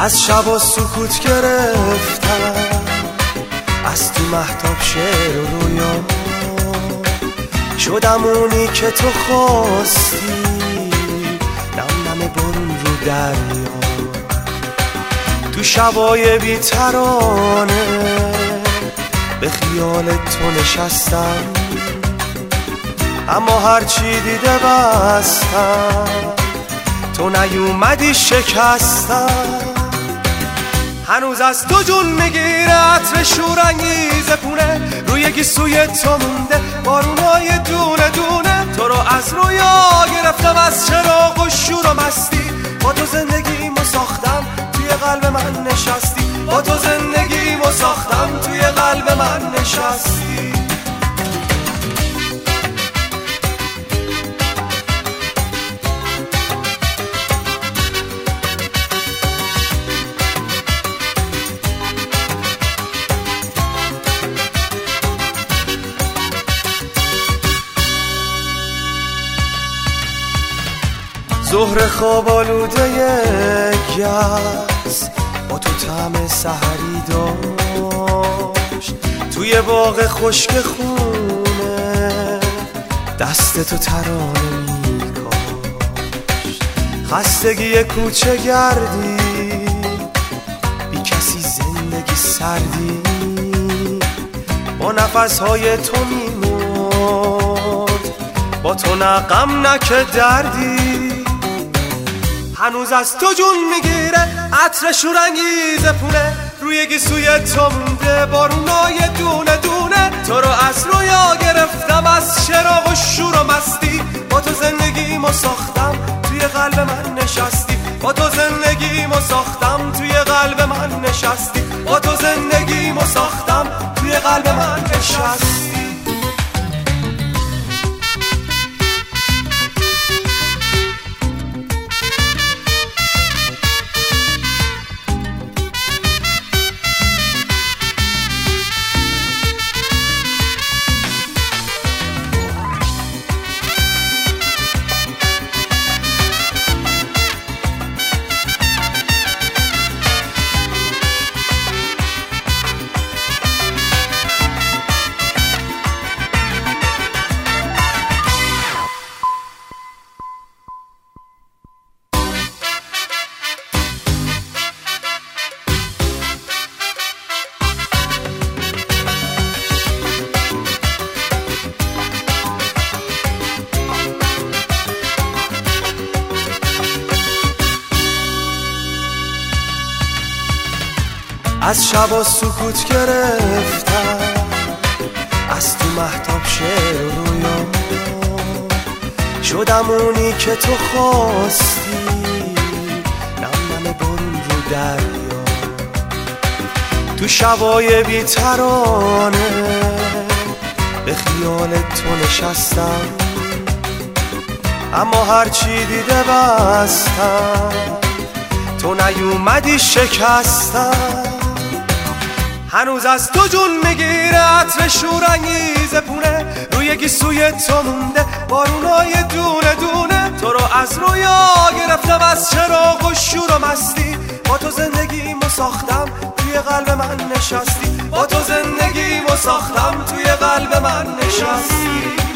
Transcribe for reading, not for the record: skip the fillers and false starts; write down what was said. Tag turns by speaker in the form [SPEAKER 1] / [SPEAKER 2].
[SPEAKER 1] از شب و سکوت گرفتم، از تو مهتاب شعر و رویا شدم اونی که تو خواستی، نم نم برون رو دریا، تو شبای بی‌ترانه به خیال تو نشستم، اما هرچی دیده بستم، تو نیومدی شکستم. هنوز از تو جون میگیره عطر شورانگیز پونه، روی گیسوی تو مونده بارونای دونه دونه، تو رو از رویا گرفتم، از چراغ و شور و مستی، با تو زندگیمو ساختم، توی قلب من نشستی، با تو زندگیمو ساختم، توی قلب من نشستی. ظهر خواب آلوده گس با تو طعم سحری داشت، توی باغ خشک خونه دست تو ترانه میکاشت، خستگی کوچه گردی بی کسی زندگی سردی، با نفسهای تو میمرد، با تو نه غم نه که دردی. هنوز از تو جون میگیره عطر شورانگیز پونه، روی گیسوی تو مونده بارونای دونه دونه، تو رو از رویا گرفتم، از چراغ و شور و مستی، با تو زندگیمو ساختم، توی قلب من نشستی، با تو زندگیمو ساختم، توی قلب من نشستی، با تو زندگیمو ساختم، توی قلب من نشستی. از شب و سکوت گرفتم، از تو مهتاب شعر و رویا شدم اونی که تو خواستی، نم نم برون رو دریا، تو شبای بی‌ترانه به خیال تو نشستم، اما هرچی دیده بستم، تو نیومدی شکستم. هنوز از تو جون میگیره عطر شورانگیز پونه، روی گیسوی تو مونده بارونای دونه دونه، تو رو از رویا گرفتم، از چراغ و شور و مستی، با تو زندگیمو ساختم، توی قلب من نشستی، با تو زندگیمو ساختم، توی قلب من نشستی.